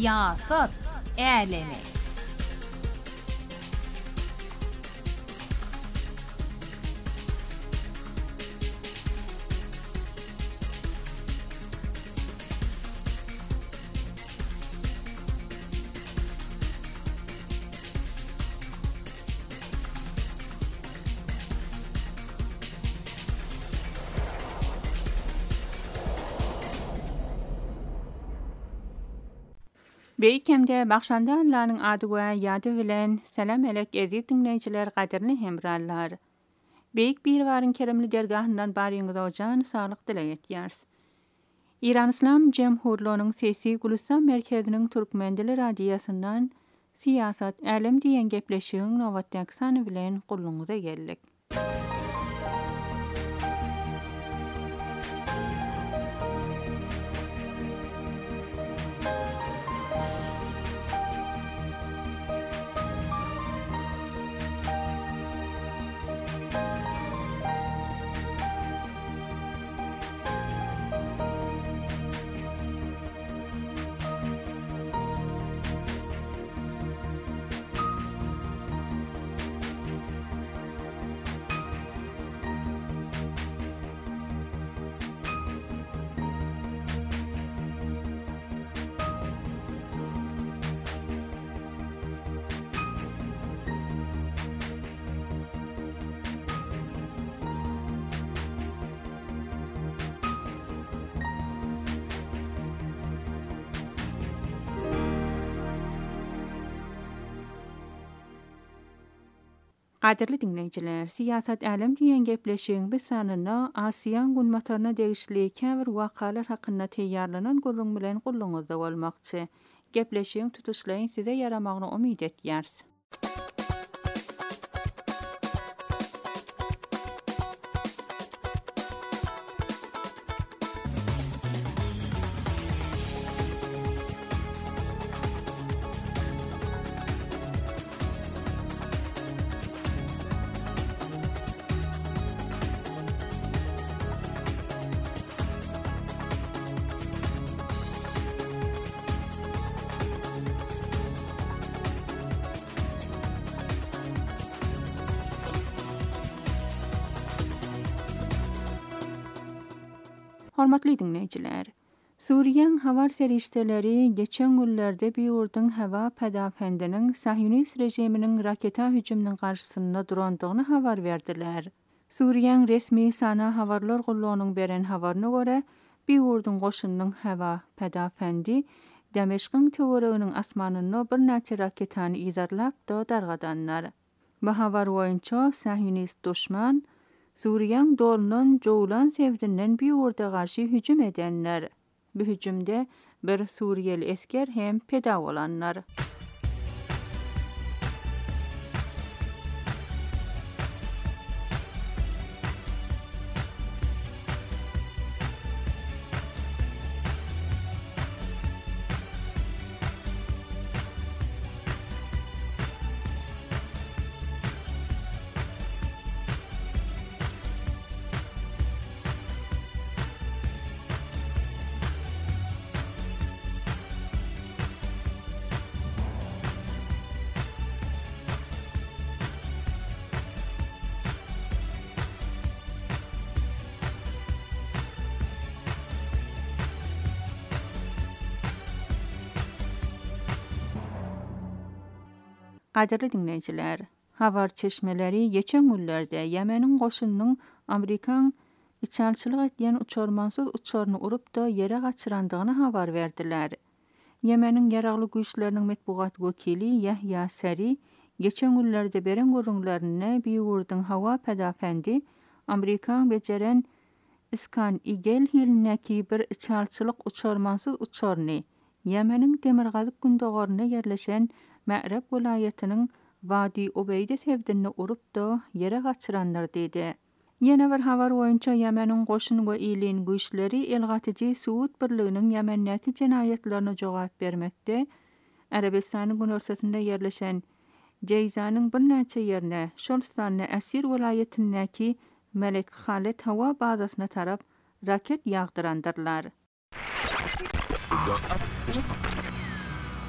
Siyaset alemi. Beýkemde başlandanlaryň ady we ýady bilen salam elek eziz dinleýijiler, gaderli hemrarlar. Beýik bir baryn keremli dergahyndan baryňyz ojan saglyk dile etýäris. İran İslam Cemhurluğunyň Sesi Gulistan merkeziniň türkmen dili radiýasyndan siýasat alem diýen gepleşigiň nowatdaky sany bilen gulluňyza geldik. Gaderli dinleýijiler, siýasat alem diýen gepleşigiň bu sanyna Asiýan günmataryna degişli käbir wakalar hakynda teýýarlanan gurrun bilen gulluňyzda bolmakçy. Gepleşigiň tutuşlaryň size yaramagyny umyt etýäris. Hormatly dinleýijiler, Suriýanyň habar serişdeleri geçen günlerde Biýurdyň hawa pedafendiniň Sahyonist rejiminiň raketa hüjüminiň garşysynda durandygyny habar berdiler. Suriýanyň resmi sana habarlar gullugynyň beren habaryna görä, Biýurdyň goşunynyň hawa pedafendi Dameşkyň töwereginiň asmanyna bir näçe raketany izarlap da dargadanlar. Bu habar boýunça Sahyonist düşman Suriýanyň dolundan Jowlan sevdinden Biýurda garşy hüjüm edenler. Bu hüjümde bir Suriýeli esker hem peda bolanlar. Gaderli dinleýijiler, habar çeşmeleri geçen günlerde Yemeniň goşunynyň Amerikan içalçylyk etýän uçarmansyz uçaryny urup da ýere gaçyrandygyny habar berdiler. Yemeniň ýaragly güýçleriniň metbuat wekili Yahya Sari geçen günlerde beren görüňlerini Biýurdyň hawa pedafendi Amerikan beceren Iskan Eagle hilindäki bir içalçylyk uçarmansyz uçaryny Yemeniň demirgazyk gündogaryna yerleşen Ma'rab vilayatynyň Wadi Ubeyde sevdinni urup da ýere gaçyranlar dedi. Ýene bir habar boýunça Yemeniň goşun we ýylyň güýçleri Elgatyjy Suud birliginiň Yemennäti jenaýetlerine jogap bermekde. Arabistanyň günortasynda yerleşen Ceyzanyň bir näçe ýerine, şolstanyň Asir vilayatyndaky Melek Khaled hawa bazasyna tarap raket ýagdyrandyrlar.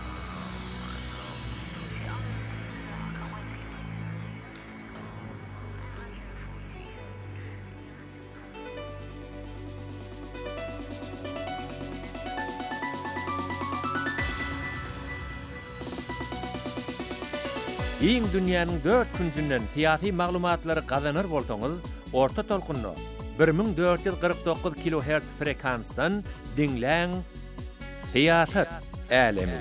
İň dünýäniň 4 küncünden siyasi maglumatlary gazanır bolsaňyz, orta tolkunny 1449 kHz frekansdan dinläň. Siyasat älemi.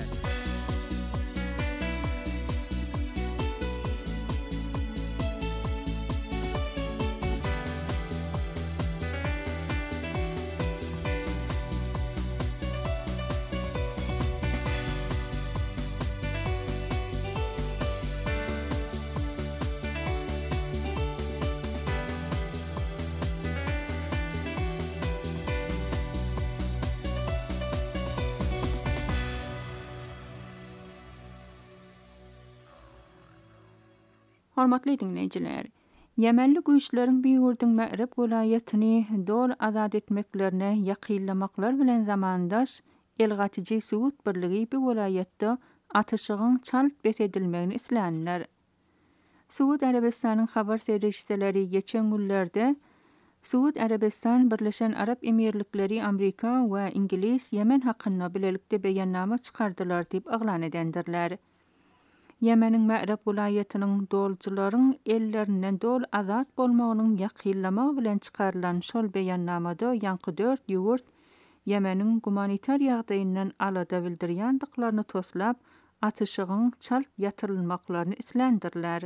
Hormatly dinleyijiler, Yemenli güýçleriň bir ýurdun Ma'rib welaýatyny dol azad etmeklerine ýakynlamaklar bilen zamandaş Elgatyjy Suud birligi bir welaýatda atyşygyň çalyp besedilmegini isläniler. Suud Arabistanyň habar serişdeleri geçen günlerde Suud Arabistan Birleşen Arap Emirlikleri, Amerika we Ingilis Yemen hakynda bilelikde beýannama çykardylar diýip aglan edendirler. Yemeniň Ma'rib welaýatynyň doljularyň ellerinden dol azat bolmagynyň ýakynlama bilen çykarylan şol beýannamada ýanky 4 ýurt Yemeniň humanitar ýagdaýyndan alada bildirýändiklaryny toslap, atyşygyň çalyp ýatyrylmaklaryny islendirler.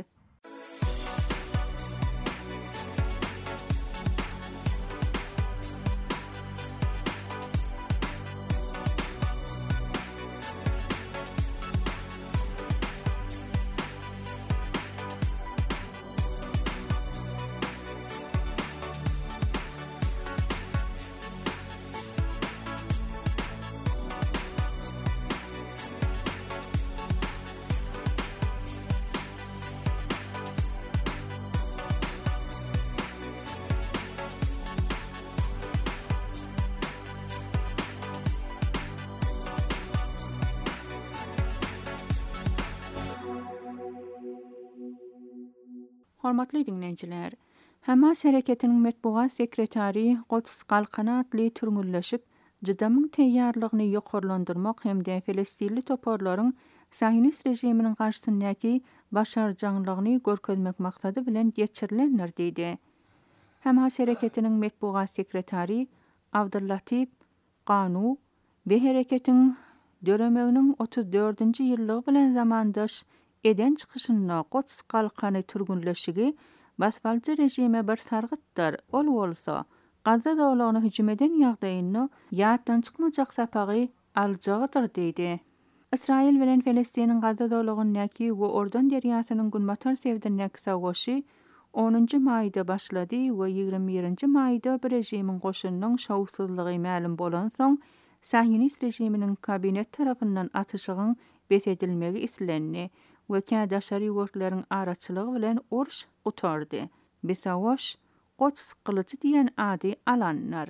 Hormatly dinleyijiler, Hamas hereketiniň metbuat sekretari Quds Galkana adly türgünleşik jydamyň teýýarlygyny ýokarlandyrmak hemde Filistinli toparlaryň Saýonist rejiminiň garşysyndaky başarjaňlygyny görkezmek maksady bilen geçirilenler diýdi. Hamas hereketiniň metbuat sekretari Abdullatif Qanu bu hereketiň döremegiň 34-nji ýyllygy bilen zamandaş eden çykyşyna Quds Galkany türgünleşigi basfalçy rejime bir sargytdyr. Ol bolsa, Gaza dowlatyna hüjüm eden ýagdaýyny ýatdan çykmajak sapagy aljagydyr diýdi. Israil bilen Filistiniň Gaza dowlatynyňky we Ordan derýasynyň günbatar sevdirnäki sagaşy 10-njy maýda başlady we 21-nji maýda bir rejimiň goşunynyň şowsuzlygy ma'lum bolan soň Saýonist rejiminiň kabinet tarapyndan atyşygyň besedilmegi islenni we kädaşary ýurtlaryň araçylygy bilen uruş gutardy. Besawaş Quds kılıcı diýen ady alanlar.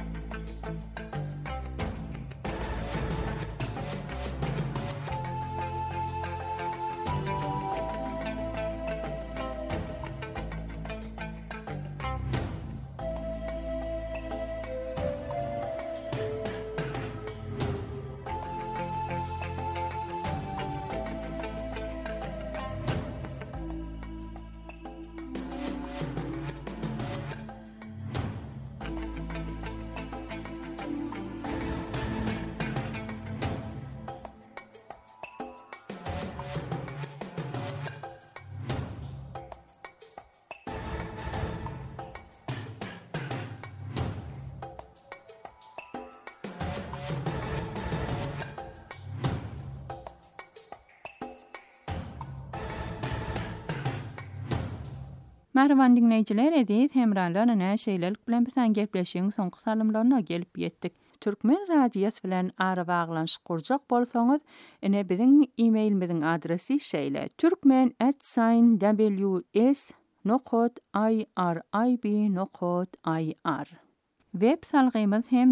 Merhaban dinleyijiler, edis hemralar ana şeýlelik bilen bilen gepleşiň soňky salymlaryna gelip ýetdik. Türkmen radiýasy bilen ara baglanşyk kurjak bolsaňyz, ene biziň e-mailimiziň adresi şeýle: turkmen@ws.irib.ir. Web salgymyz hem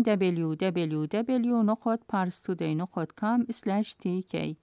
www.parstoday.com/tk.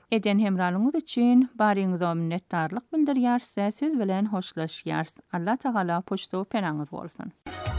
Eden hemralığınız için barýyňyza minnetdarlyk bildirýär. Siz bilen hoşlaşýar. Allah Taala poçtaw penangyz bolsun.